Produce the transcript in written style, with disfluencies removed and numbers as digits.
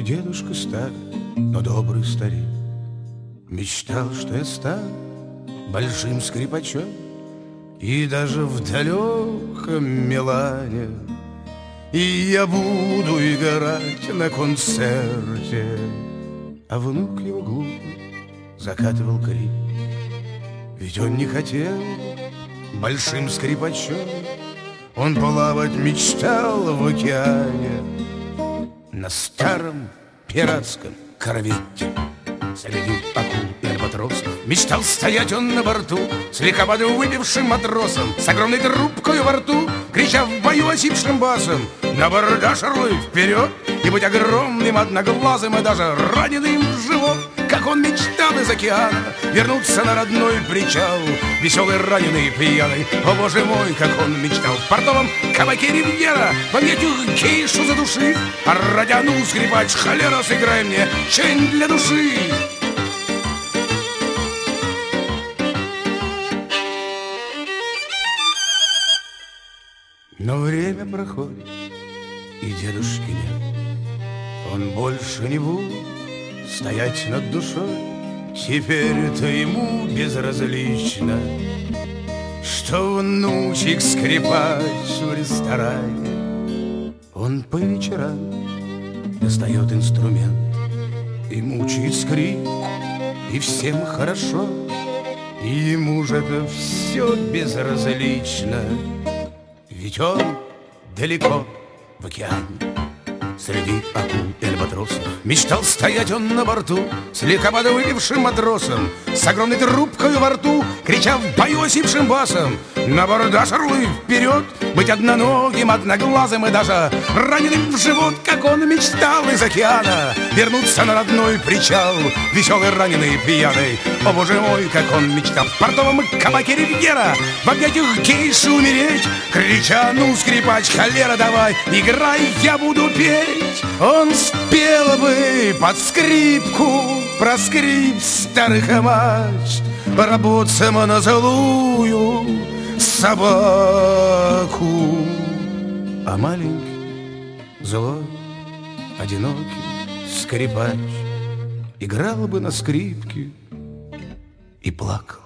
дедушка старый, но добрый старик, мечтал, что я стану большим скрипачом, и даже в далеком Милане и я буду играть на концерте. А внук его глупый закатывал крик, ведь он не хотел большим скрипачом, он плавать мечтал в океане на старом пиратском корвете. Среди акул и альбатросов мечтал стоять он на борту, слегка подвыпившим матросом, с огромной трубкой во рту, крича в бою осипшим басом: на бордаж, орлы, вперед! И быть огромным, одноглазым и даже раненым в живот, как он мечтал из океана вернуться на родной причал, веселый, раненый и пьяный. О, боже мой, как он мечтал в портовом кабаке Ривьера понять гейшу за души. А радя, ну, скрипач, холера, сыграй мне что-нибудь для души. Но время проходит, и дедушки нет. Он больше не будет стоять над душой. Теперь-то ему безразлично, что внучек скрипач в ресторане. Он по вечерам достает инструмент и мучает скрип, и всем хорошо, и ему же это все безразлично, ведь он далеко в океане. Среди акул и альбатросов мечтал стоять он на борту, слегка подвыпившим матросом, с огромной трубкой во рту, крича в бою осипшим басом: на бордаж, орлы, вперед! Быть одноногим, одноглазым и даже раненым в живот, как он мечтал из океана вернуться на родной причал, веселый, раненый и пьяный. О, боже мой, как он мечтал в портовом кабаке Ривьера в объятиях гейши умереть, крича: ну, скрипач, холера, давай, играй, я буду петь. Он спел бы под скрипку про скрип старых мачт, работцам на злую собаку. А маленький, злой, одинокий скрипач играл бы на скрипке и плакал.